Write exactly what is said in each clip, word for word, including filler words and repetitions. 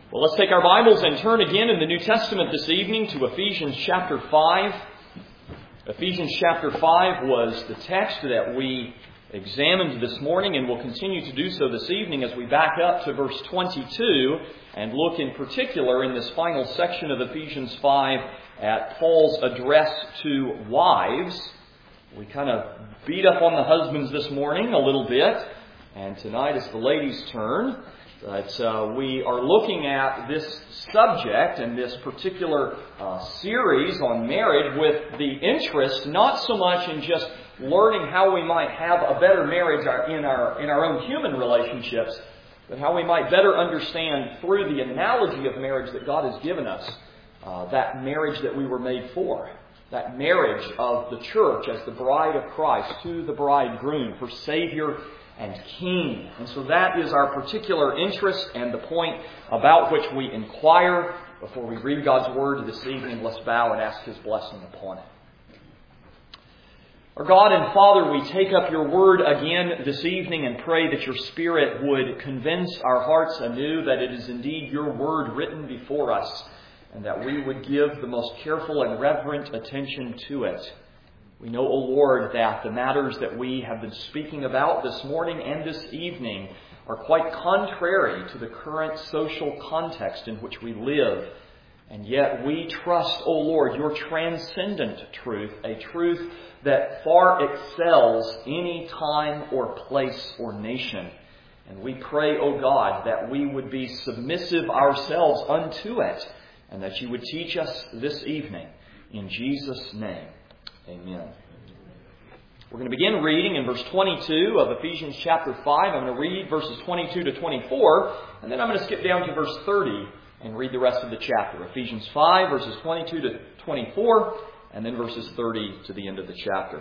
Well, let's take our Bibles and turn again in the New Testament this evening to Ephesians chapter five. Ephesians chapter five was the text that we examined this morning and will continue to do so this evening as we back up to verse twenty-two and look in particular in this final section of Ephesians five at Paul's address to wives. We kind of beat up on the husbands this morning a little bit, and tonight is the ladies' turn. But uh, we are looking at this subject and this particular uh, series on marriage with the interest not so much in just learning how we might have a better marriage in our in our own human relationships, but how we might better understand through the analogy of marriage that God has given us, uh, that marriage that we were made for, that marriage of the church as the bride of Christ to the bridegroom, her Savior and King. And so that is our particular interest and the point about which we inquire. Before we read God's Word this evening, let's bow and ask His blessing upon it. Our God and Father, we take up Your Word again this evening and pray that Your Spirit would convince our hearts anew that it is indeed Your Word written before us, and that we would give the most careful and reverent attention to it. We know, O Lord, that the matters that we have been speaking about this morning and this evening are quite contrary to the current social context in which we live. And yet we trust, O Lord, Your transcendent truth, a truth that far excels any time or place or nation. And we pray, O God, that we would be submissive ourselves unto it, and that You would teach us this evening. In Jesus' name. Amen. We're going to begin reading in verse twenty-two of Ephesians chapter five. I'm going to read verses twenty-two to twenty-four, and then I'm going to skip down to verse thirty and read the rest of the chapter. Ephesians five, verses twenty-two to twenty-four, and then verses thirty to the end of the chapter.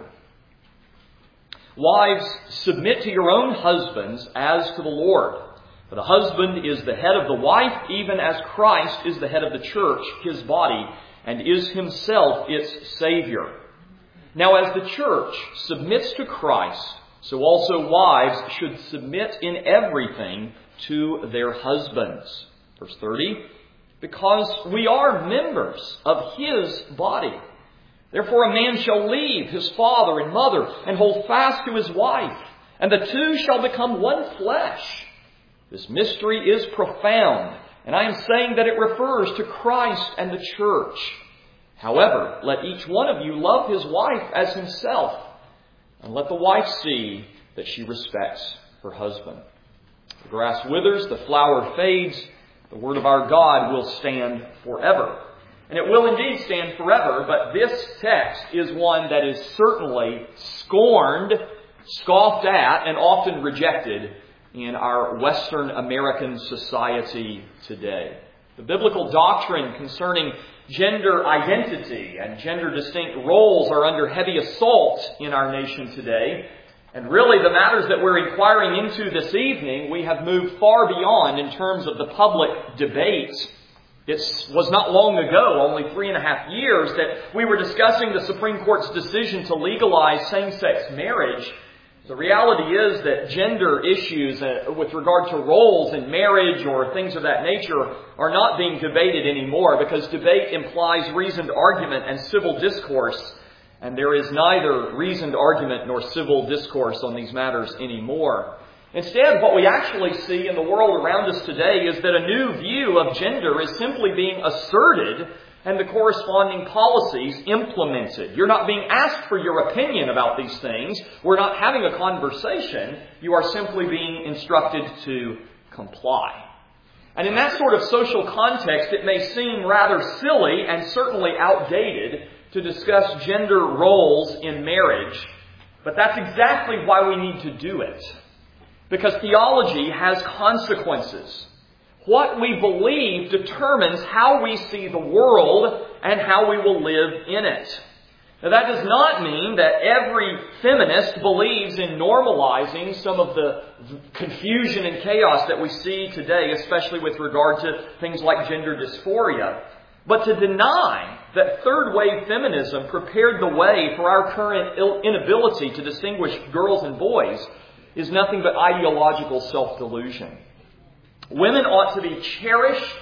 Wives, submit to your own husbands as to the Lord. For the husband is the head of the wife, even as Christ is the head of the church, His body, and is Himself its Savior. Now, as the church submits to Christ, so also wives should submit in everything to their husbands. Verse thirty, because we are members of His body. Therefore a man shall leave his father and mother and hold fast to his wife, and the two shall become one flesh. This mystery is profound, and I am saying that it refers to Christ and the church. However, let each one of you love his wife as himself, and let the wife see that she respects her husband. The grass withers, the flower fades, the word of our God will stand forever. And it will indeed stand forever, but this text is one that is certainly scorned, scoffed at, and often rejected in our Western American society today. The biblical doctrine concerning gender identity and gender distinct roles are under heavy assault in our nation today. And really the matters that we're inquiring into this evening, we have moved far beyond in terms of the public debate. It was not long ago, only three and a half years, that we were discussing the Supreme Court's decision to legalize same-sex marriage. The reality is that gender issues uh, with regard to roles in marriage or things of that nature are not being debated anymore, because debate implies reasoned argument and civil discourse, and there is neither reasoned argument nor civil discourse on these matters anymore. Instead, what we actually see in the world around us today is that a new view of gender is simply being asserted and the corresponding policies implemented. You're not being asked for your opinion about these things. We're not having a conversation. You are simply being instructed to comply. And in that sort of social context, it may seem rather silly and certainly outdated to discuss gender roles in marriage. But that's exactly why we need to do it. Because theology has consequences. What we believe determines how we see the world and how we will live in it. Now, that does not mean that every feminist believes in normalizing some of the confusion and chaos that we see today, especially with regard to things like gender dysphoria. But to deny that third-wave feminism prepared the way for our current inability to distinguish girls and boys is nothing but ideological self-delusion. Women ought to be cherished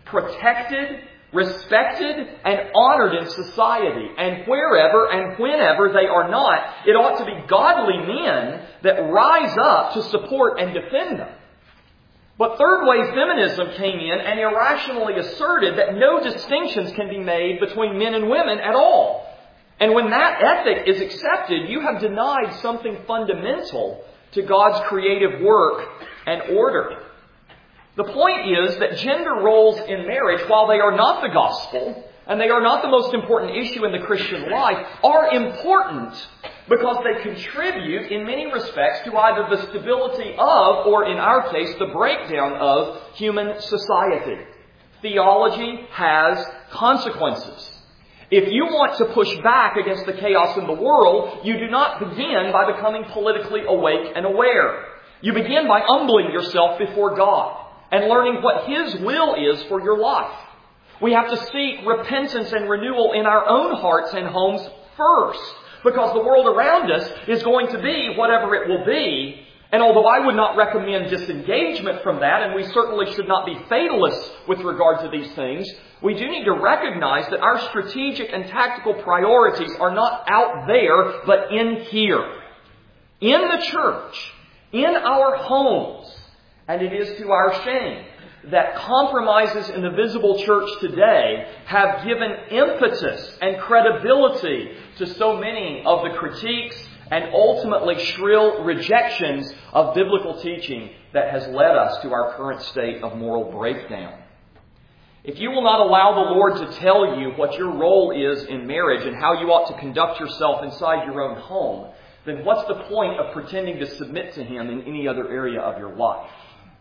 protected, respected, and honored in society. And wherever and whenever they are not, it ought to be godly men that rise up to support and defend them. But third-wave feminism came in and irrationally asserted that no distinctions can be made between men and women at all. And when that ethic is accepted, you have denied something fundamental to God's creative work and order. The point is that gender roles in marriage, while they are not the gospel, and they are not the most important issue in the Christian life, are important because they contribute in many respects to either the stability of, or in our case, the breakdown of human society. Theology has consequences. If you want to push back against the chaos in the world, you do not begin by becoming politically awake and aware. You begin by humbling yourself before God and learning what His will is for your life. We have to seek repentance and renewal in our own hearts and homes first, because the world around us is going to be whatever it will be. And although I would not recommend disengagement from that, and we certainly should not be fatalists with regard to these things, we do need to recognize that our strategic and tactical priorities are not out there, but in here. In the church. In our homes. And it is to our shame that compromises in the visible church today have given impetus and credibility to so many of the critiques and ultimately shrill rejections of biblical teaching that has led us to our current state of moral breakdown. If you will not allow the Lord to tell you what your role is in marriage and how you ought to conduct yourself inside your own home, then what's the point of pretending to submit to Him in any other area of your life?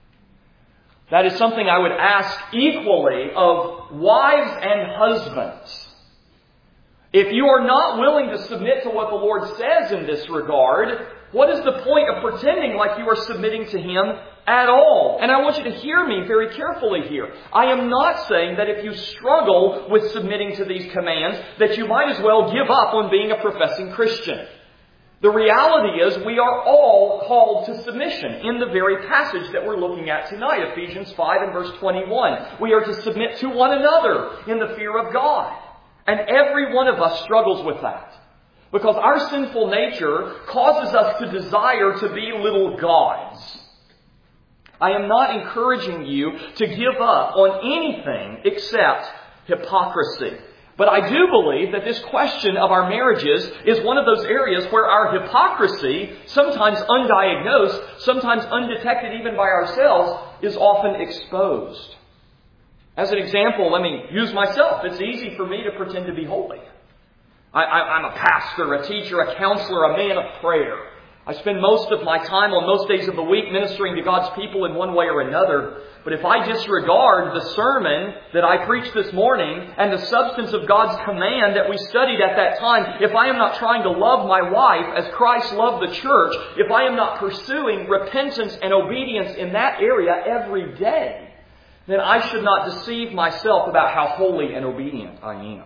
That is something I would ask equally of wives and husbands. If you are not willing to submit to what the Lord says in this regard, what is the point of pretending like you are submitting to Him at all? And I want you to hear me very carefully here. I am not saying that if you struggle with submitting to these commands, that you might as well give up on being a professing Christian. The reality is we are all called to submission in the very passage that we're looking at tonight, Ephesians five and verse twenty-one. We are to submit to one another in the fear of God. And every one of us struggles with that. Because our sinful nature causes us to desire to be little gods. I am not encouraging you to give up on anything except hypocrisy. But I do believe that this question of our marriages is one of those areas where our hypocrisy, sometimes undiagnosed, sometimes undetected even by ourselves, is often exposed. As an example, let me use myself. It's easy for me to pretend to be holy. I, I, I'm a pastor, a teacher, a counselor, a man of prayer. I spend most of my time on most days of the week ministering to God's people in one way or another. But if I disregard the sermon that I preached this morning and the substance of God's command that we studied at that time, if I am not trying to love my wife as Christ loved the church, if I am not pursuing repentance and obedience in that area every day, then I should not deceive myself about how holy and obedient I am.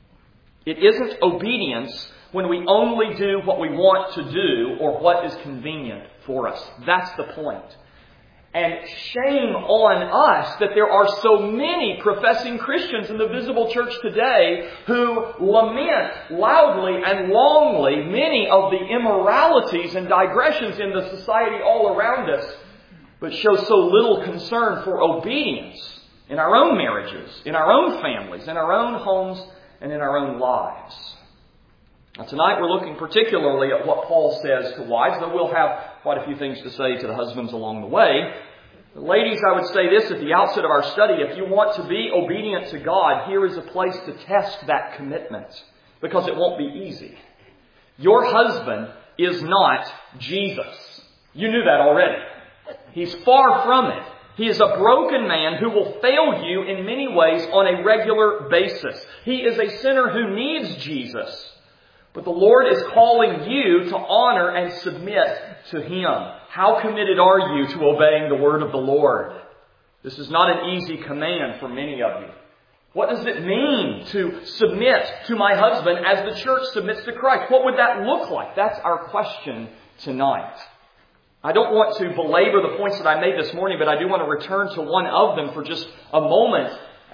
It isn't obedience when we only do what we want to do or what is convenient for us. That's the point. And shame on us that there are so many professing Christians in the visible church today who lament loudly and longly many of the immoralities and digressions in the society all around us, but show so little concern for obedience in our own marriages, in our own families, in our own homes, and in our own lives. Now, tonight we're looking particularly at what Paul says to wives, though we'll have quite a few things to say to the husbands along the way. But ladies, I would say this at the outset of our study. If you want to be obedient to God, here is a place to test that commitment, because it won't be easy. Your husband is not Jesus. You knew that already. He's far from it. He is a broken man who will fail you in many ways on a regular basis. He is a sinner who needs Jesus. But the Lord is calling you to honor and submit to Him. How committed are you to obeying the word of the Lord? This is not an easy command for many of you. What does it mean to submit to my husband as the church submits to Christ? What would that look like? That's our question tonight. I don't want to belabor the points that I made this morning, but I do want to return to one of them for just a moment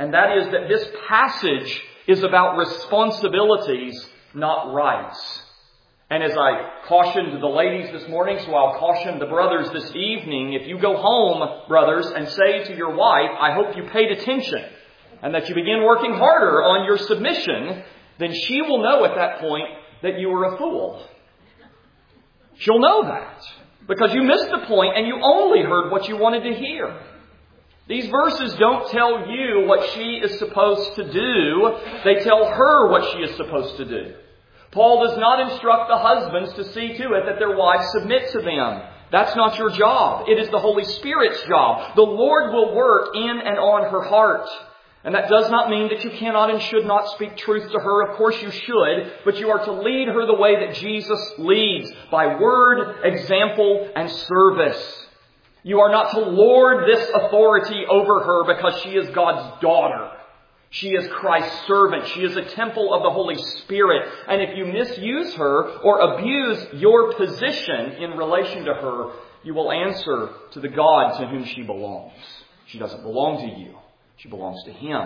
And that is that this passage is about responsibilities, not rights. And as I cautioned the ladies this morning, so I'll caution the brothers this evening, if you go home, brothers, and say to your wife, I hope you paid attention, and that you begin working harder on your submission, then she will know at that point that you were a fool. She'll know that. Because you missed the point and you only heard what you wanted to hear. These verses don't tell you what she is supposed to do. They tell her what she is supposed to do. Paul does not instruct the husbands to see to it that their wives submit to them. That's not your job. It is the Holy Spirit's job. The Lord will work in and on her heart. And that does not mean that you cannot and should not speak truth to her. Of course you should. But you are to lead her the way that Jesus leads, by word, example, and service. You are not to lord this authority over her because she is God's daughter. She is Christ's servant. She is a temple of the Holy Spirit. And if you misuse her or abuse your position in relation to her, you will answer to the God to whom she belongs. She doesn't belong to you. She belongs to Him.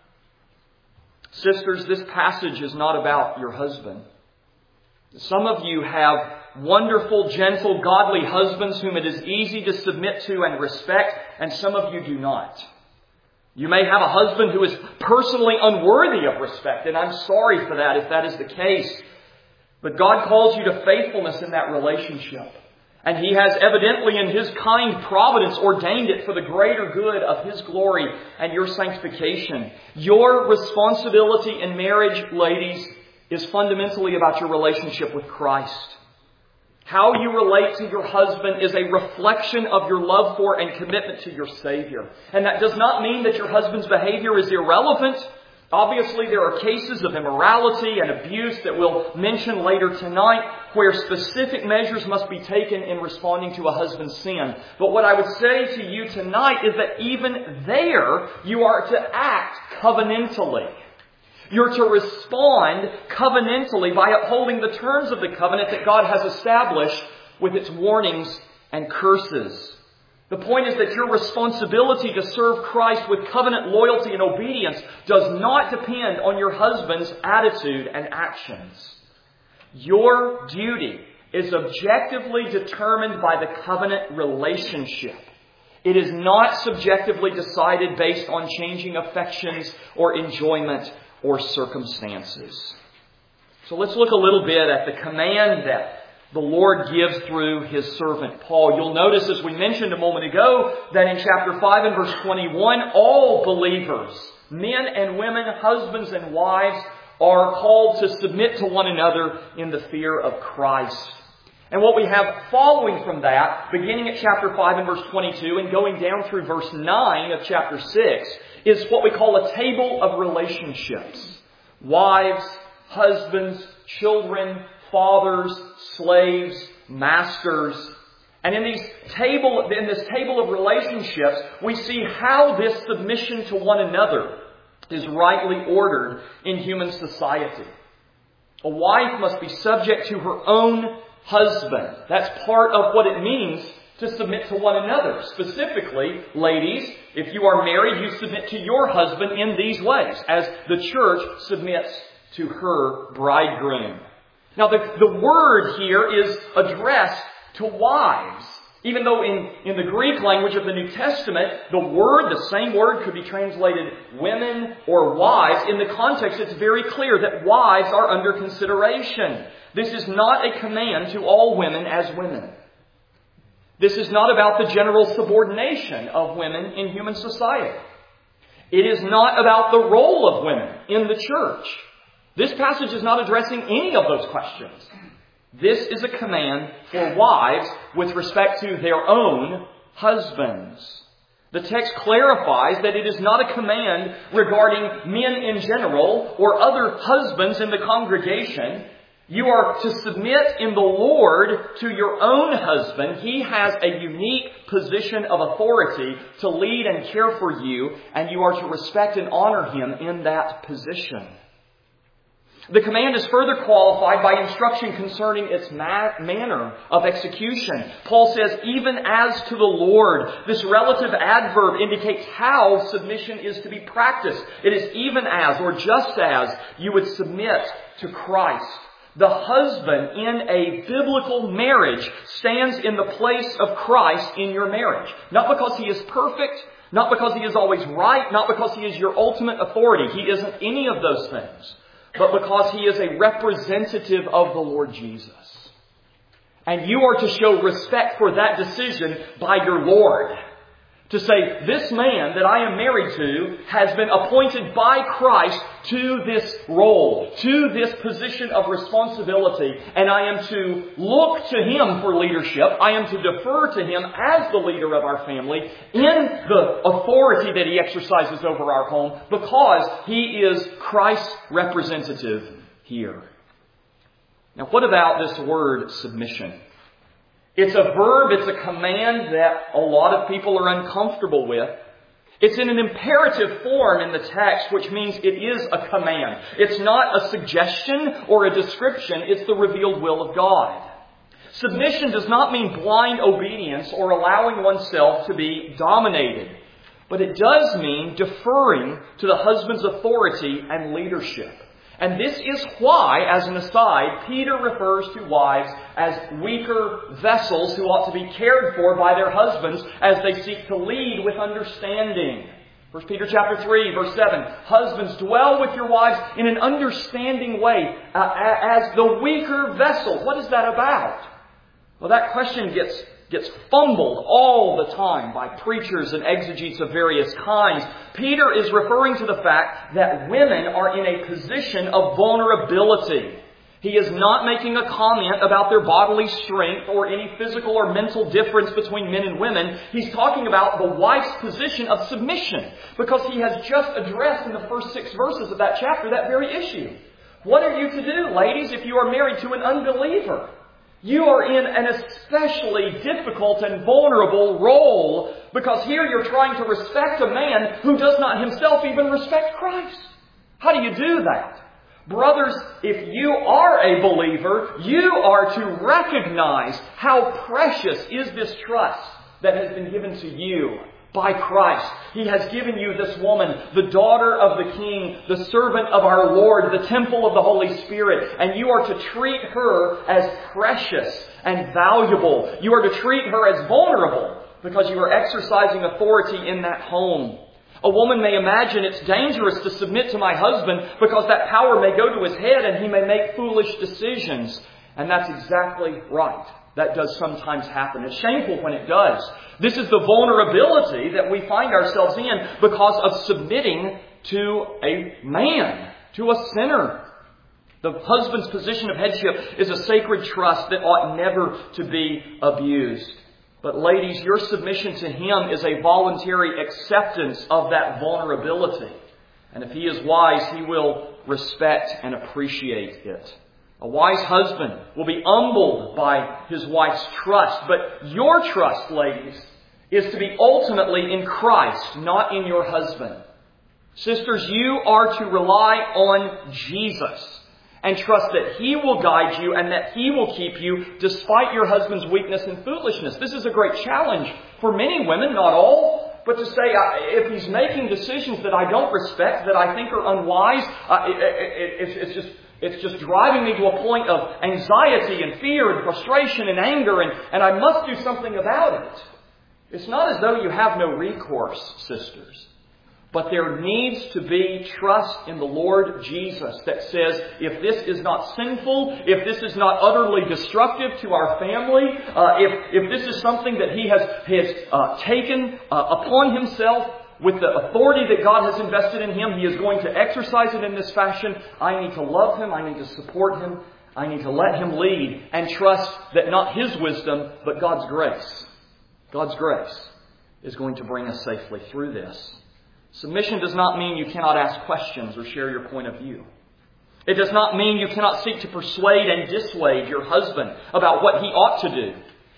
Sisters, this passage is not about your husband. Some of you have wonderful, gentle, godly husbands whom it is easy to submit to and respect, and some of you do not. You may have a husband who is personally unworthy of respect, and I'm sorry for that if that is the case. But God calls you to faithfulness in that relationship. And He has evidently in His kind providence ordained it for the greater good of His glory and your sanctification. Your responsibility in marriage, ladies, is fundamentally about your relationship with Christ. How you relate to your husband is a reflection of your love for and commitment to your Savior. And that does not mean that your husband's behavior is irrelevant. Obviously, there are cases of immorality and abuse that we'll mention later tonight where specific measures must be taken in responding to a husband's sin. But what I would say to you tonight is that even there, you are to act covenantally. You're to respond covenantally by upholding the terms of the covenant that God has established with its warnings and curses. The point is that your responsibility to serve Christ with covenant loyalty and obedience does not depend on your husband's attitude and actions. Your duty is objectively determined by the covenant relationship. It is not subjectively decided based on changing affections or enjoyment or circumstances. So let's look a little bit at the command that the Lord gives through His servant Paul. You'll notice, as we mentioned a moment ago, that in chapter five and verse twenty-one, all believers, men and women, husbands and wives, are called to submit to one another in the fear of Christ. And what we have following from that, beginning at chapter five and verse twenty-two and going down through verse nine of chapter six, is what we call a table of relationships. Wives, husbands, children, fathers, slaves, masters. And in these table, in this table of relationships, we see how this submission to one another is rightly ordered in human society. A wife must be subject to her own husband. That's part of what it means to submit to one another. Specifically, ladies, if you are married, you submit to your husband in these ways, as the church submits to her bridegroom. Now, the, the word here is addressed to wives. Even though in, in the Greek language of the New Testament, the word, the same word, could be translated women or wives, in the context it's very clear that wives are under consideration. This is not a command to all women as women. This is not about the general subordination of women in human society. It is not about the role of women in the church. This passage is not addressing any of those questions. This is a command for wives with respect to their own husbands. The text clarifies that it is not a command regarding men in general or other husbands in the congregation. You are to submit in the Lord to your own husband. He has a unique position of authority to lead and care for you, and you are to respect and honor him in that position. The command is further qualified by instruction concerning its ma- manner of execution. Paul says, even as to the Lord. This relative adverb indicates how submission is to be practiced. It is even as, or just as, you would submit to Christ. The husband in a biblical marriage stands in the place of Christ in your marriage. Not because he is perfect, not because he is always right, not because he is your ultimate authority. He isn't any of those things. But because he is a representative of the Lord Jesus. And you are to show respect for that decision by your Lord. To say, this man that I am married to has been appointed by Christ to this role, to this position of responsibility, and I am to look to him for leadership. I am to defer to him as the leader of our family in the authority that he exercises over our home, because he is Christ's representative here. Now, what about this word submission? It's a verb, it's a command that a lot of people are uncomfortable with. It's in an imperative form in the text, which means it is a command. It's not a suggestion or a description, it's the revealed will of God. Submission does not mean blind obedience or allowing oneself to be dominated, but it does mean deferring to the husband's authority and leadership. And this is why, as an aside, Peter refers to wives as weaker vessels who ought to be cared for by their husbands as they seek to lead with understanding. First Peter chapter three, verse seven. Husbands, dwell with your wives in an understanding way uh, as the weaker vessel. What is that about? Well, that question gets gets fumbled all the time by preachers and exegetes of various kinds. Peter is referring to the fact that women are in a position of vulnerability. He is not making a comment about their bodily strength or any physical or mental difference between men and women. He's talking about the wife's position of submission, because he has just addressed in the first six verses of that chapter that very issue. What are you to do, ladies, if you are married to an unbeliever? You are in an especially difficult and vulnerable role, because here you're trying to respect a man who does not himself even respect Christ. How do you do that? Brothers, if you are a believer, you are to recognize how precious is this trust that has been given to you by Christ. He has given you this woman, the daughter of the King, the servant of our Lord, the temple of the Holy Spirit, and you are to treat her as precious and valuable. You are to treat her as vulnerable, because you are exercising authority in that home. A woman may imagine it's dangerous to submit to my husband because that power may go to his head and he may make foolish decisions. And that's exactly right. That does sometimes happen. It's shameful when it does. This is the vulnerability that we find ourselves in because of submitting to a man, to a sinner. The husband's position of headship is a sacred trust that ought never to be abused. But ladies, your submission to him is a voluntary acceptance of that vulnerability. And if he is wise, he will respect and appreciate it. A wise husband will be humbled by his wife's trust. But your trust, ladies, is to be ultimately in Christ, not in your husband. Sisters, you are to rely on Jesus and trust that he will guide you and that he will keep you despite your husband's weakness and foolishness. This is a great challenge for many women, not all. But to say, if he's making decisions that I don't respect, that I think are unwise, uh, it, it, it, it's just... It's just driving me to a point of anxiety and fear and frustration and anger, and, and I must do something about it. It's not as though you have no recourse, sisters. But there needs to be trust in the Lord Jesus that says, if this is not sinful, if this is not utterly destructive to our family, uh, if, if this is something that he has, has uh, taken uh, upon himself, with the authority that God has invested in him, he is going to exercise it in this fashion. I need to love him. I need to support him. I need to let him lead and trust that not his wisdom, but God's grace, God's grace is going to bring us safely through this. Submission does not mean you cannot ask questions or share your point of view. It does not mean you cannot seek to persuade and dissuade your husband about what he ought to do.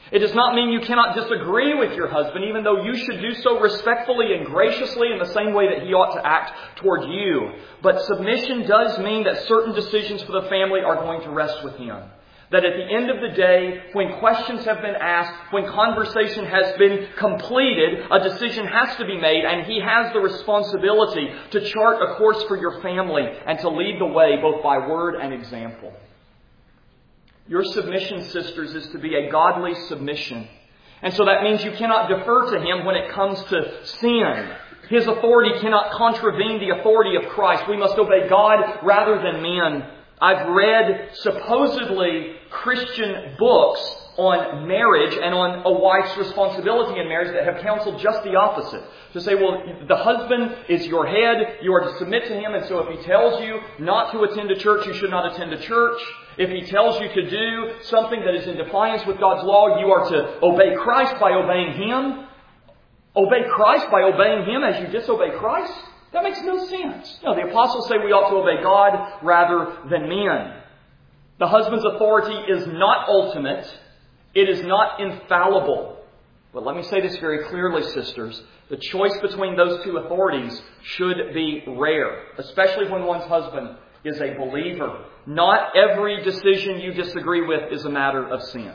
It does not mean you cannot disagree with your husband, even though you should do so respectfully and graciously in the same way that he ought to act toward you. But submission does mean that certain decisions for the family are going to rest with him. That at the end of the day, when questions have been asked, when conversation has been completed, a decision has to be made, and he has the responsibility to chart a course for your family and to lead the way both by word and example. Your submission, sisters, is to be a godly submission. And so that means you cannot defer to him when it comes to sin. His authority cannot contravene the authority of Christ. We must obey God rather than men. I've read supposedly Christian books on marriage and on a wife's responsibility in marriage that have counseled just the opposite. To say, well, the husband is your head, you are to submit to him, and so if he tells you not to attend a church, you should not attend a church. If he tells you to do something that is in defiance with God's law, you are to obey Christ by obeying him. Obey Christ by obeying him as you disobey Christ? That makes no sense. No, the apostles say we ought to obey God rather than men. The husband's authority is not ultimate. It is not infallible. But let me say this very clearly, sisters. The choice between those two authorities should be rare, especially when one's husband is a believer. Not every decision you disagree with is a matter of sin.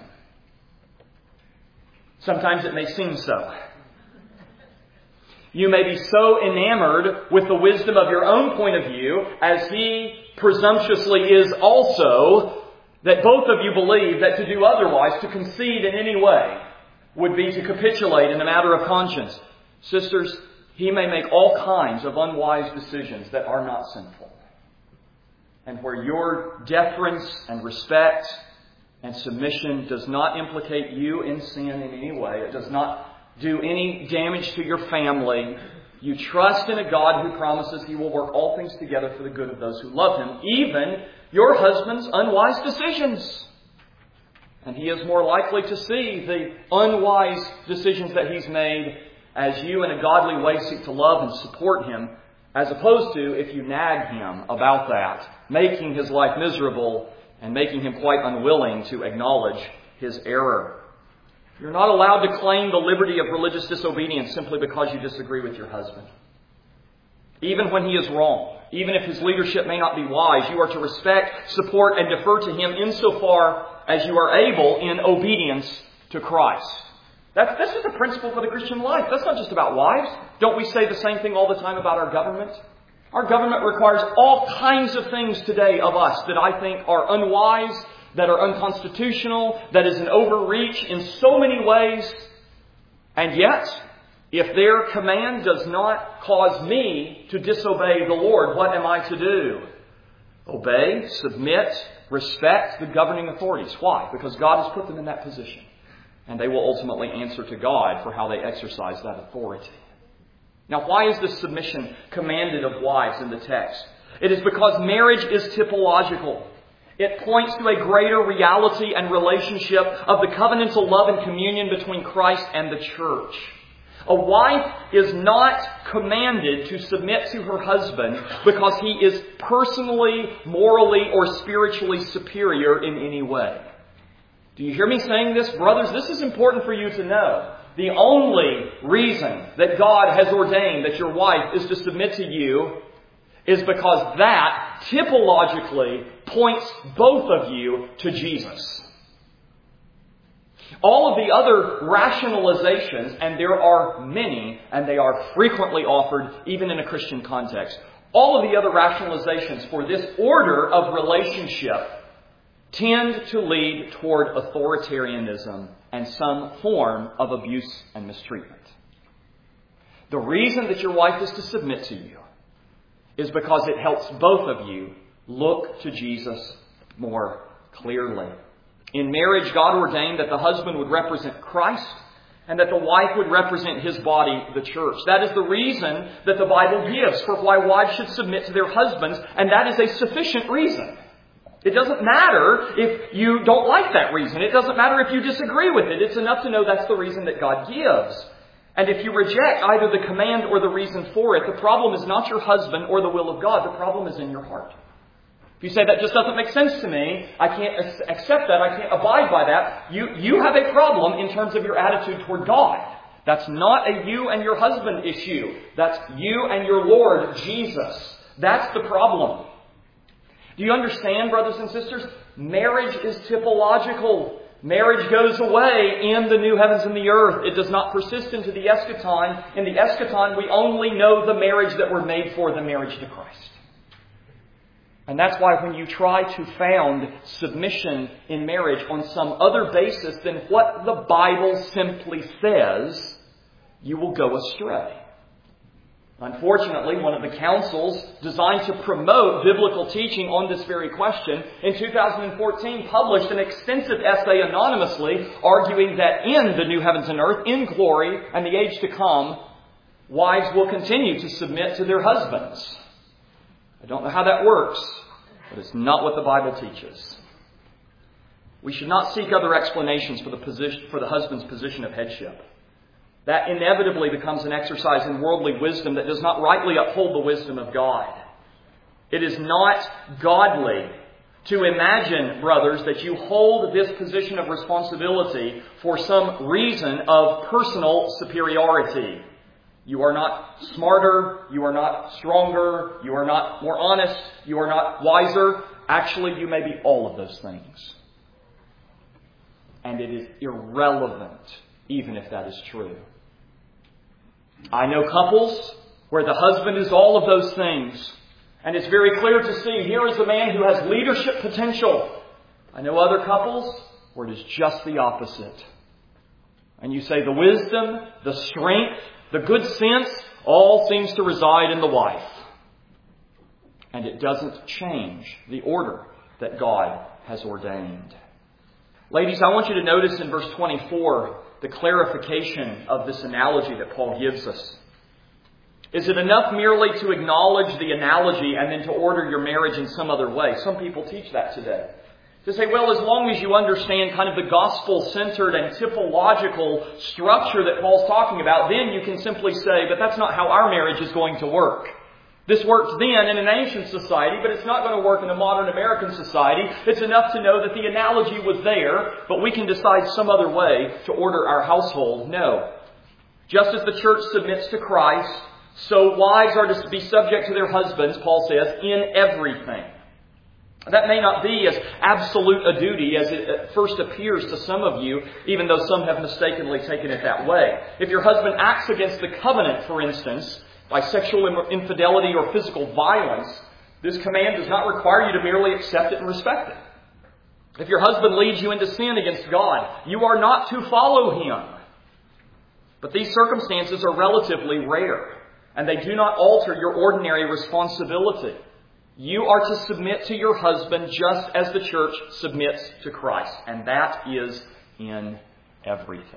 Sometimes it may seem so. You may be so enamored with the wisdom of your own point of view, as he presumptuously is also, that both of you believe that to do otherwise, to concede in any way, would be to capitulate in a matter of conscience. Sisters, he may make all kinds of unwise decisions that are not sinful. And where your deference and respect and submission does not implicate you in sin in any way, it does not do any damage to your family, you trust in a God who promises he will work all things together for the good of those who love him, even your husband's unwise decisions. And he is more likely to see the unwise decisions that he's made as you in a godly way seek to love and support him, as opposed to if you nag him about that, making his life miserable and making him quite unwilling to acknowledge his error. You're not allowed to claim the liberty of religious disobedience simply because you disagree with your husband. Even when he is wrong, even if his leadership may not be wise, you are to respect, support, and defer to him insofar as you are able in obedience to Christ. That's, this is a principle for the Christian life. That's not just about wives. Don't we say the same thing all the time about our government? Our government requires all kinds of things today of us that I think are unwise, that are unconstitutional, that is an overreach in so many ways. And yet, if their command does not cause me to disobey the Lord, what am I to do? Obey, submit, respect the governing authorities. Why? Because God has put them in that position. And they will ultimately answer to God for how they exercise that authority. Now, why is this submission commanded of wives in the text? It is because marriage is typological. It points to a greater reality and relationship of the covenantal love and communion between Christ and the church. A wife is not commanded to submit to her husband because he is personally, morally, or spiritually superior in any way. Do you hear me saying this? Brothers, this is important for you to know. The only reason that God has ordained that your wife is to submit to you is because that typologically points both of you to Jesus. All of the other rationalizations, and there are many, and they are frequently offered even in a Christian context, all of the other rationalizations for this order of relationship tend to lead toward authoritarianism and some form of abuse and mistreatment. The reason that your wife is to submit to you is because it helps both of you look to Jesus more clearly. In marriage, God ordained that the husband would represent Christ and that the wife would represent his body, the church. That is the reason that the Bible gives for why wives should submit to their husbands, and that is a sufficient reason. It doesn't matter if you don't like that reason. It doesn't matter if you disagree with it. It's enough to know that's the reason that God gives. And if you reject either the command or the reason for it, the problem is not your husband or the will of God. The problem is in your heart. If you say that just doesn't make sense to me, I can't accept that, I can't abide by that, you, you have a problem in terms of your attitude toward God. That's not a you and your husband issue. That's you and your Lord, Jesus. That's the problem. Do you understand, brothers and sisters? Marriage is typological. Marriage goes away in the new heavens and the earth. It does not persist into the eschaton. In the eschaton, we only know the marriage that we're made for, the marriage to Christ. And that's why when you try to found submission in marriage on some other basis than what the Bible simply says, you will go astray. Unfortunately, one of the councils designed to promote biblical teaching on this very question in two thousand fourteen published an extensive essay anonymously arguing that in the new heavens and earth, in glory and the age to come, wives will continue to submit to their husbands. I don't know how that works, but it's not what the Bible teaches. We should not seek other explanations for the position, for the husband's position of headship. That inevitably becomes an exercise in worldly wisdom that does not rightly uphold the wisdom of God. It is not godly to imagine, brothers, that you hold this position of responsibility for some reason of personal superiority. You are not smarter, you are not stronger, you are not more honest, you are not wiser. Actually, you may be all of those things. And it is irrelevant, even if that is true. I know couples where the husband is all of those things. And it's very clear to see, here is a man who has leadership potential. I know other couples where it is just the opposite. And you say the wisdom, the strength, the good sense, all seems to reside in the wife. And it doesn't change the order that God has ordained. Ladies, I want you to notice in verse twenty-four the clarification of this analogy that Paul gives us. Is it enough merely to acknowledge the analogy and then to order your marriage in some other way? Some people teach that today. To say, well, as long as you understand kind of the gospel-centered and typological structure that Paul's talking about, then you can simply say, but that's not how our marriage is going to work. This worked then in an ancient society, but it's not going to work in a modern American society. It's enough to know that the analogy was there, but we can decide some other way to order our household. No. Just as the church submits to Christ, so wives are to be subject to their husbands, Paul says, in everything. That may not be as absolute a duty as it at first appears to some of you, even though some have mistakenly taken it that way. If your husband acts against the covenant, for instance, by sexual infidelity or physical violence, this command does not require you to merely accept it and respect it. If your husband leads you into sin against God, you are not to follow him. But these circumstances are relatively rare, and they do not alter your ordinary responsibility. You are to submit to your husband just as the church submits to Christ, and that is in everything.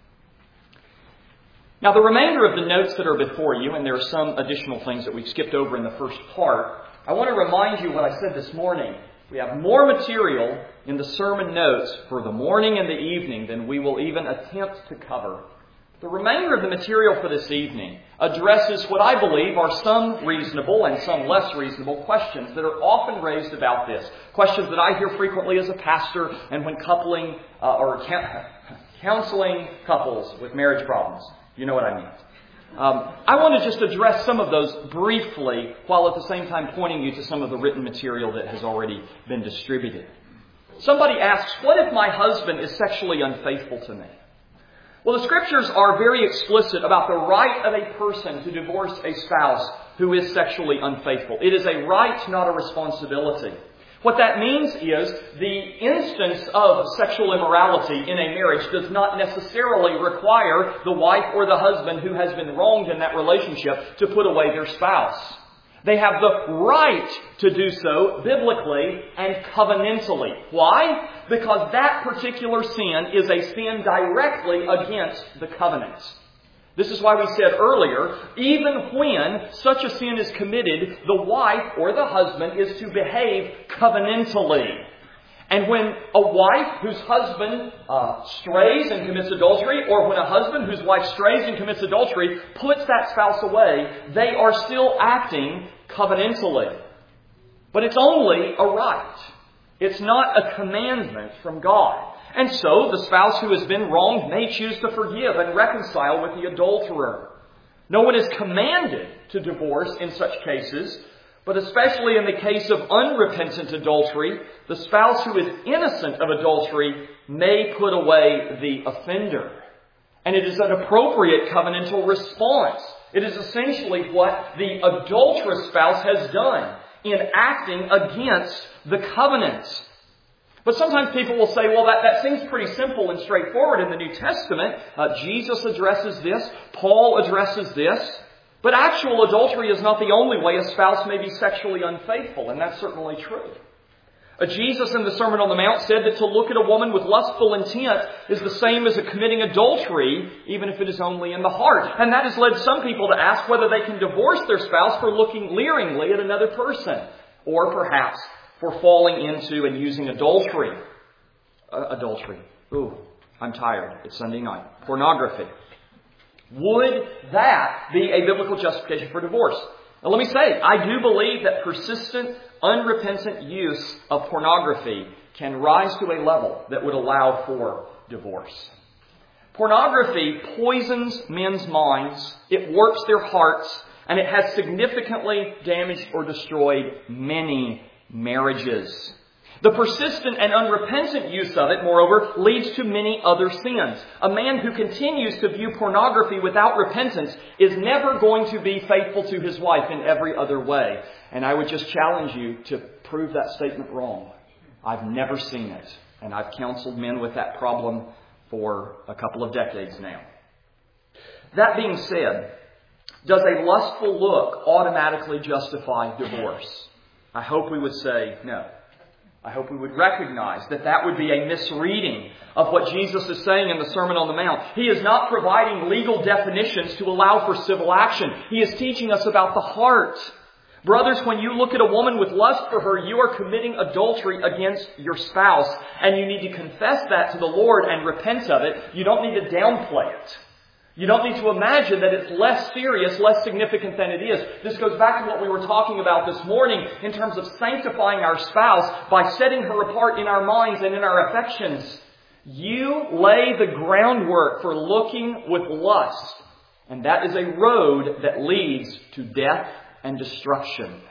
Now, the remainder of the notes that are before you, and there are some additional things that we've skipped over in the first part, I want to remind you what I said this morning. We have more material in the sermon notes for the morning and the evening than we will even attempt to cover. The remainder of the material for this evening addresses what I believe are some reasonable and some less reasonable questions that are often raised about this. Questions that I hear frequently as a pastor and when coupling uh, or counseling couples with marriage problems. You know what I mean. Um, I want to just address some of those briefly while at the same time pointing you to some of the written material that has already been distributed. Somebody asks, what if my husband is sexually unfaithful to me? Well, the Scriptures are very explicit about the right of a person to divorce a spouse who is sexually unfaithful. It is a right, not a responsibility. What that means is the instance of sexual immorality in a marriage does not necessarily require the wife or the husband who has been wronged in that relationship to put away their spouse. They have the right to do so biblically and covenantally. Why? Because that particular sin is a sin directly against the covenant. This is why we said earlier, even when such a sin is committed, the wife or the husband is to behave covenantally. And when a wife whose husband uh, strays and commits adultery, or when a husband whose wife strays and commits adultery puts that spouse away, they are still acting covenantally. But it's only a right. It's not a commandment from God. And so the spouse who has been wronged may choose to forgive and reconcile with the adulterer. No one is commanded to divorce in such cases, but especially in the case of unrepentant adultery, the spouse who is innocent of adultery may put away the offender. And it is an appropriate covenantal response. It is essentially what the adulterous spouse has done in acting against the covenant. But sometimes people will say, well, that, that seems pretty simple and straightforward in the New Testament. Uh, Jesus addresses this. Paul addresses this. But actual adultery is not the only way a spouse may be sexually unfaithful, and that's certainly true. Uh, Jesus in the Sermon on the Mount said that to look at a woman with lustful intent is the same as a committing adultery, even if it is only in the heart. And that has led some people to ask whether they can divorce their spouse for looking leeringly at another person, or perhaps for falling into and using adultery. Uh, adultery. Ooh, I'm tired. It's Sunday night. Pornography. Would that be a biblical justification for divorce? Now let me say, I do believe that persistent, unrepentant use of pornography can rise to a level that would allow for divorce. Pornography poisons men's minds, it warps their hearts, and it has significantly damaged or destroyed many marriages. The persistent and unrepentant use of it, moreover, leads to many other sins. A man who continues to view pornography without repentance is never going to be faithful to his wife in every other way. And I would just challenge you to prove that statement wrong. I've never seen it. And I've counseled men with that problem for a couple of decades now. That being said, does a lustful look automatically justify divorce? I hope we would say no. I hope we would recognize that that would be a misreading of what Jesus is saying in the Sermon on the Mount. He is not providing legal definitions to allow for civil action. He is teaching us about the heart. Brothers, when you look at a woman with lust for her, you are committing adultery against your spouse, and you need to confess that to the Lord and repent of it. You don't need to downplay it. You don't need to imagine that it's less serious, less significant than it is. This goes back to what we were talking about this morning in terms of sanctifying our spouse by setting her apart in our minds and in our affections. You lay the groundwork for looking with lust, and that is a road that leads to death and destruction.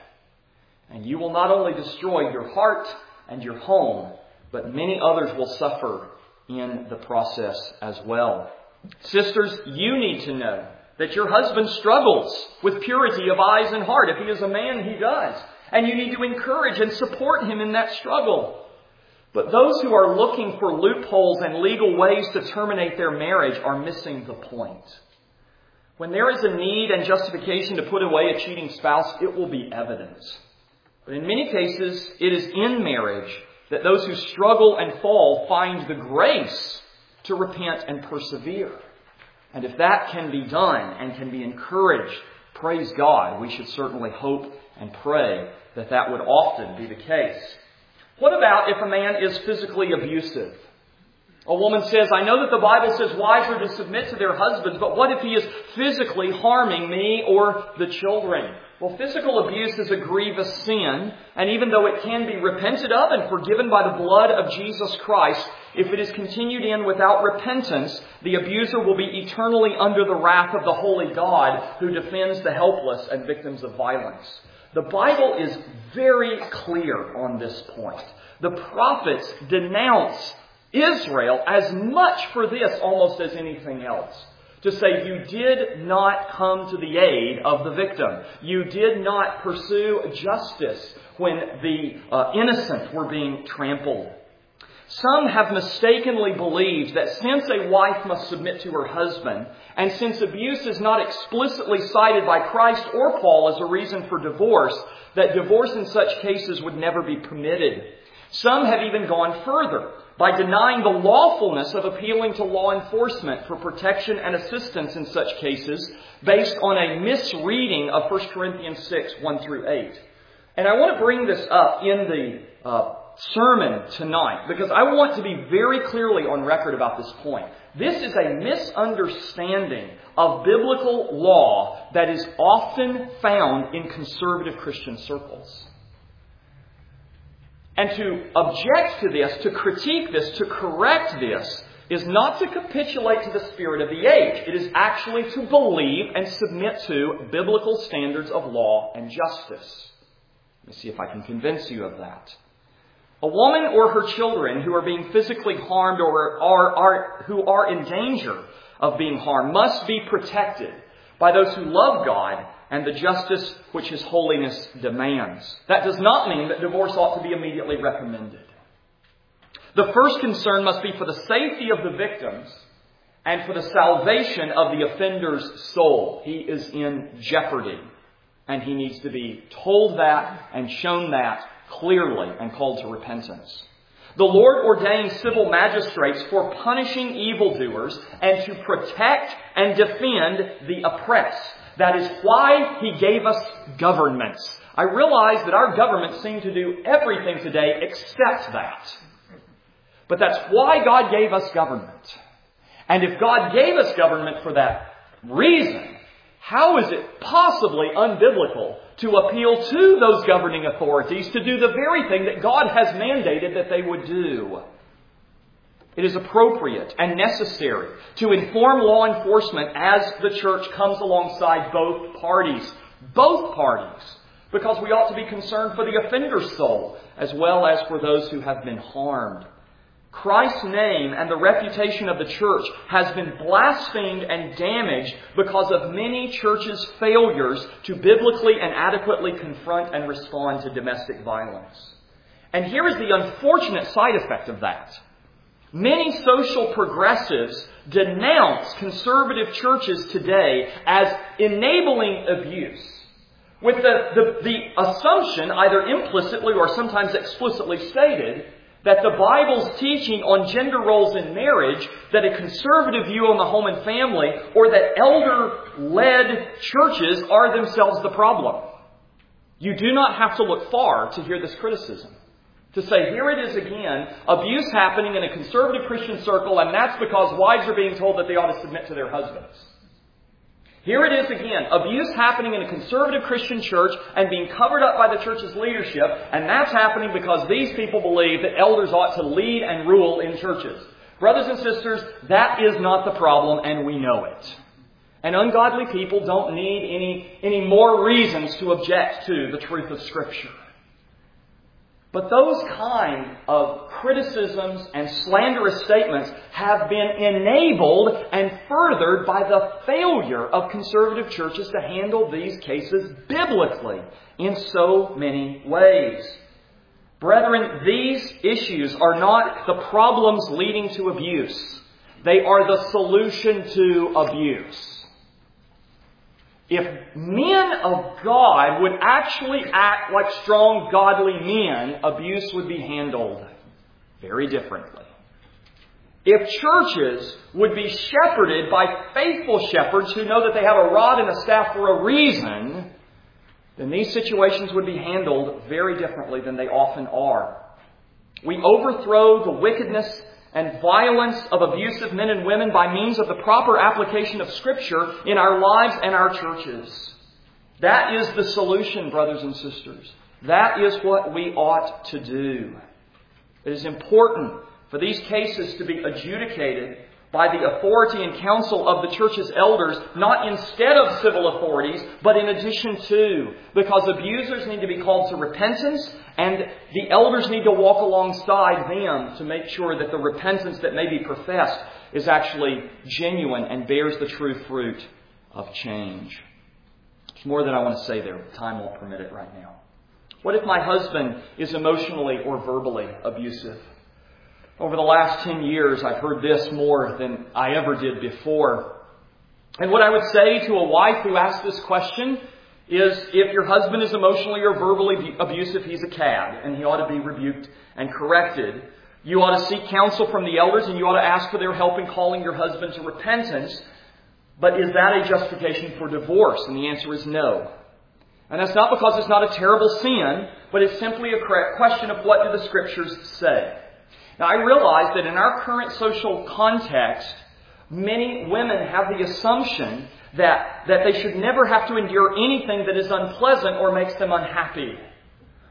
And you will not only destroy your heart and your home, but many others will suffer in the process as well. Sisters, you need to know that your husband struggles with purity of eyes and heart. If he is a man, he does. And you need to encourage and support him in that struggle. But those who are looking for loopholes and legal ways to terminate their marriage are missing the point. When there is a need and justification to put away a cheating spouse, it will be evident. But in many cases, it is in marriage that those who struggle and fall find the grace to repent and persevere. And if that can be done and can be encouraged, praise God, we should certainly hope and pray that that would often be the case. What about if a man is physically abusive? A woman says, I know that the Bible says wives are to submit to their husbands, but what if he is physically harming me or the children? Well, physical abuse is a grievous sin, and even though it can be repented of and forgiven by the blood of Jesus Christ, if it is continued in without repentance, the abuser will be eternally under the wrath of the holy God who defends the helpless and victims of violence. The Bible is very clear on this point. The prophets denounce Israel as much for this almost as anything else. To say you did not come to the aid of the victim. You did not pursue justice when the uh, innocent were being trampled. Some have mistakenly believed that since a wife must submit to her husband, and since abuse is not explicitly cited by Christ or Paul as a reason for divorce, that divorce in such cases would never be permitted. Some have even gone further by denying the lawfulness of appealing to law enforcement for protection and assistance in such cases based on a misreading of First Corinthians six, one through eight. And I want to bring this up in the uh, sermon tonight because I want to be very clearly on record about this point. This is a misunderstanding of biblical law that is often found in conservative Christian circles. And to object to this, to critique this, to correct this, is not to capitulate to the spirit of the age. It is actually to believe and submit to biblical standards of law and justice. Let me see if I can convince you of that. A woman or her children who are being physically harmed or are, are, who are in danger of being harmed must be protected by those who love God and the justice which His holiness demands. That does not mean that divorce ought to be immediately recommended. The first concern must be for the safety of the victims and for the salvation of the offender's soul. He is in jeopardy, and he needs to be told that and shown that clearly and called to repentance. The Lord ordained civil magistrates for punishing evildoers and to protect and defend the oppressed. That is why He gave us governments. I realize that our governments seem to do everything today except that. But that's why God gave us government. And if God gave us government for that reason, how is it possibly unbiblical to appeal to those governing authorities to do the very thing that God has mandated that they would do? It is appropriate and necessary to inform law enforcement as the church comes alongside both parties. Both parties. Because we ought to be concerned for the offender's soul as well as for those who have been harmed. Christ's name and the reputation of the church has been blasphemed and damaged because of many churches' failures to biblically and adequately confront and respond to domestic violence. And here is the unfortunate side effect of that. Many social progressives denounce conservative churches today as enabling abuse, with the, the, the assumption, either implicitly or sometimes explicitly stated, that the Bible's teaching on gender roles in marriage, that a conservative view on the home and family, or that elder-led churches are themselves the problem. You do not have to look far to hear this criticism. To say, here it is again, abuse happening in a conservative Christian circle, and that's because wives are being told that they ought to submit to their husbands. Here it is again, abuse happening in a conservative Christian church and being covered up by the church's leadership, and that's happening because these people believe that elders ought to lead and rule in churches. Brothers and sisters, that is not the problem, and we know it. And ungodly people don't need any, any more reasons to object to the truth of Scripture. But those kind of criticisms and slanderous statements have been enabled and furthered by the failure of conservative churches to handle these cases biblically in so many ways. Brethren, these issues are not the problems leading to abuse. They are the solution to abuse. If men of God would actually act like strong, godly men, abuse would be handled very differently. If churches would be shepherded by faithful shepherds who know that they have a rod and a staff for a reason, then these situations would be handled very differently than they often are. We overthrow the wickedness and violence of abusive men and women by means of the proper application of Scripture in our lives and our churches. That is the solution, brothers and sisters. That is what we ought to do. It is important for these cases to be adjudicated by the authority and counsel of the church's elders, not instead of civil authorities, but in addition to, because abusers need to be called to repentance, and the elders need to walk alongside them to make sure that the repentance that may be professed is actually genuine and bears the true fruit of change. There's more that I want to say there, but time won't permit it right now. What if my husband is emotionally or verbally abusive? Over the last ten years, I've heard this more than I ever did before. And what I would say to a wife who asks this question is, if your husband is emotionally or verbally abusive, he's a cad, and he ought to be rebuked and corrected. You ought to seek counsel from the elders, and you ought to ask for their help in calling your husband to repentance. But is that a justification for divorce? And the answer is no. And that's not because it's not a terrible sin, but it's simply a question of what do the Scriptures say. Now, I realize that in our current social context, many women have the assumption that, that they should never have to endure anything that is unpleasant or makes them unhappy.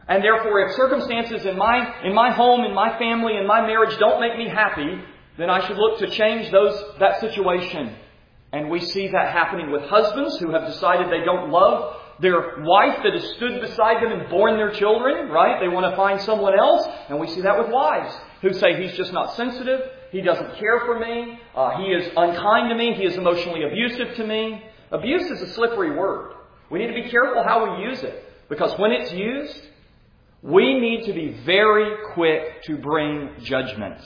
And therefore, if circumstances in my, in my home, in my family, in my marriage don't make me happy, then I should look to change those, that situation. And we see that happening with husbands who have decided they don't love their wife that has stood beside them and borne their children, right? They want to find someone else. And we see that with wives who say, he's just not sensitive. He doesn't care for me. Uh, he is unkind to me. He is emotionally abusive to me. Abuse is a slippery word. We need to be careful how we use it. Because when it's used, we need to be very quick to bring judgment.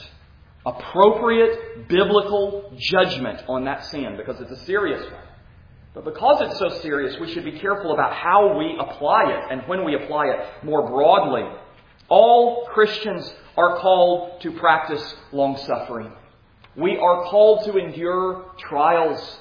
Appropriate biblical judgment on that sin, because it's a serious one. But because it's so serious, we should be careful about how we apply it and when we apply it more broadly. All Christians are called to practice long-suffering. We are called to endure trials.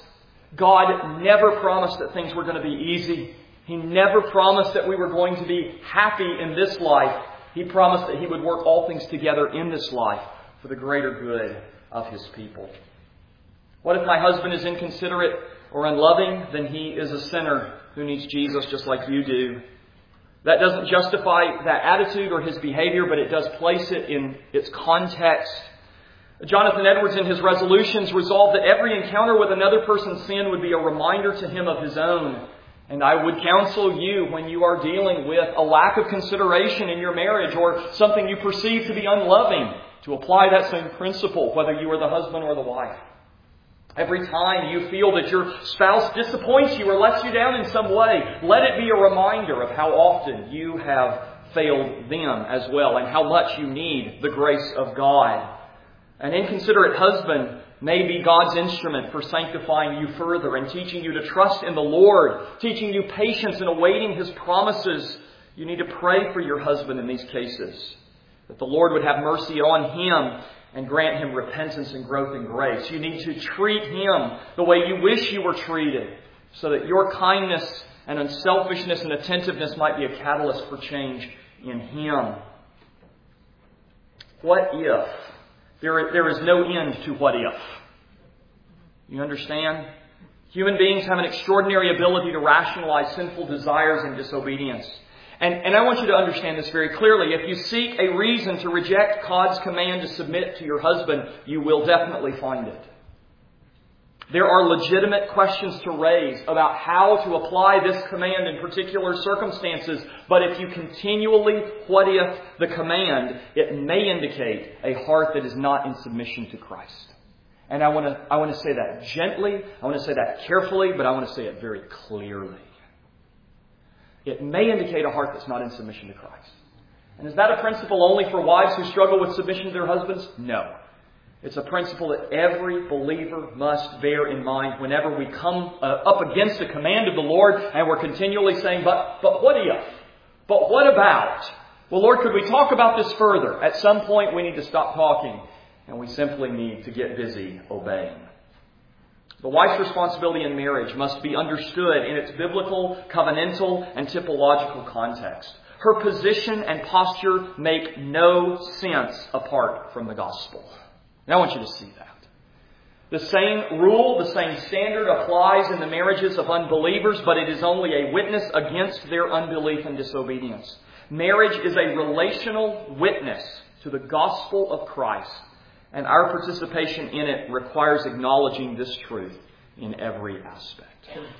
God never promised that things were going to be easy. He never promised that we were going to be happy in this life. He promised that He would work all things together in this life for the greater good of His people. What if my husband is inconsiderate or unloving? Then he is a sinner who needs Jesus just like you do. That doesn't justify that attitude or his behavior, but it does place it in its context. Jonathan Edwards, in his resolutions, resolved that every encounter with another person's sin would be a reminder to him of his own. And I would counsel you, when you are dealing with a lack of consideration in your marriage or something you perceive to be unloving, to apply that same principle, whether you are the husband or the wife. Every time you feel that your spouse disappoints you or lets you down in some way, let it be a reminder of how often you have failed them as well and how much you need the grace of God. An inconsiderate husband may be God's instrument for sanctifying you further and teaching you to trust in the Lord, teaching you patience in awaiting His promises. You need to pray for your husband in these cases, that the Lord would have mercy on him and grant him repentance and growth in grace. You need to treat him the way you wish you were treated, so that your kindness and unselfishness and attentiveness might be a catalyst for change in him. What if? There, there is no end to what if. You understand? Human beings have an extraordinary ability to rationalize sinful desires and disobedience. And, and I want you to understand this very clearly. If you seek a reason to reject God's command to submit to your husband, you will definitely find it. There are legitimate questions to raise about how to apply this command in particular circumstances. But if you continually what if the command, it may indicate a heart that is not in submission to Christ. And I want to, I want to say that gently. I want to say that carefully, but I want to say it very clearly. It may indicate a heart that's not in submission to Christ. And is that a principle only for wives who struggle with submission to their husbands? No. It's a principle that every believer must bear in mind whenever we come uh, up against a command of the Lord and we're continually saying, but, but what if? But what about? Well, Lord, could we talk about this further? At some point we need to stop talking and we simply need to get busy obeying. The wife's responsibility in marriage must be understood in its biblical, covenantal, and typological context. Her position and posture make no sense apart from the gospel. And I want you to see that. The same rule, the same standard applies in the marriages of unbelievers, but it is only a witness against their unbelief and disobedience. Marriage is a relational witness to the gospel of Christ. And our participation in it requires acknowledging this truth in every aspect.